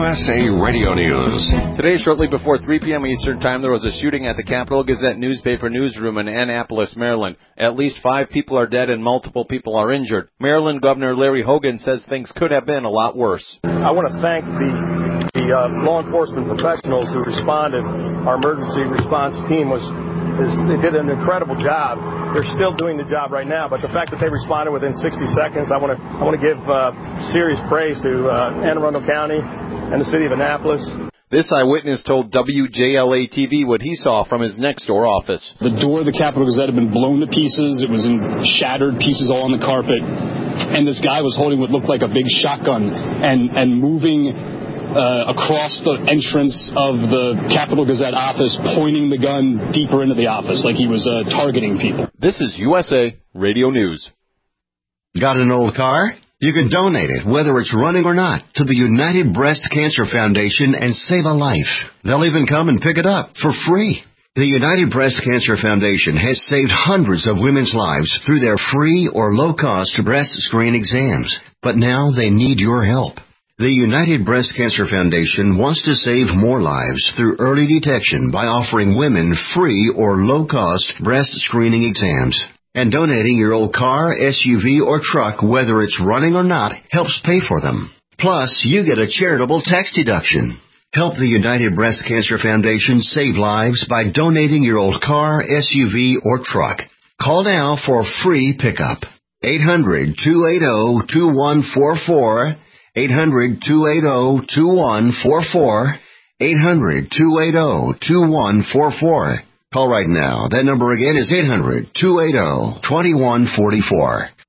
USA Radio News. Today, shortly before 3 p.m. Eastern Time, there was a shooting at the Capital Gazette newspaper newsroom in Annapolis, Maryland. At least 5 people are dead and multiple people are injured. Maryland Governor Larry Hogan says things could have been a lot worse. I want to thank the law enforcement professionals who responded. Our emergency response team they did an incredible job. They're still doing the job right now, but the fact that they responded within 60 seconds, I want to give serious praise to Anne Arundel County and the city of Annapolis. This eyewitness told WJLA-TV what he saw from his next-door office. The door of the Capital Gazette had been blown to pieces. It was in shattered pieces all on the carpet. And this guy was holding what looked like a big shotgun and moving across the entrance of the Capital Gazette office, pointing the gun deeper into the office like he was targeting people. This is USA Radio News. Got an old car? You can donate it, whether it's running or not, to the United Breast Cancer Foundation and save a life. They'll even come and pick it up for free. The United Breast Cancer Foundation has saved hundreds of women's lives through their free or low-cost breast screen exams. But now they need your help. The United Breast Cancer Foundation wants to save more lives through early detection by offering women free or low-cost breast screening exams. And donating your old car, SUV, or truck, whether it's running or not, helps pay for them. Plus, you get a charitable tax deduction. Help the United Breast Cancer Foundation save lives by donating your old car, SUV, or truck. Call now for a free pickup. 800-280-2144. 800-280-2144. 800-280-2144. Call right now. That number again is 800-280-2144.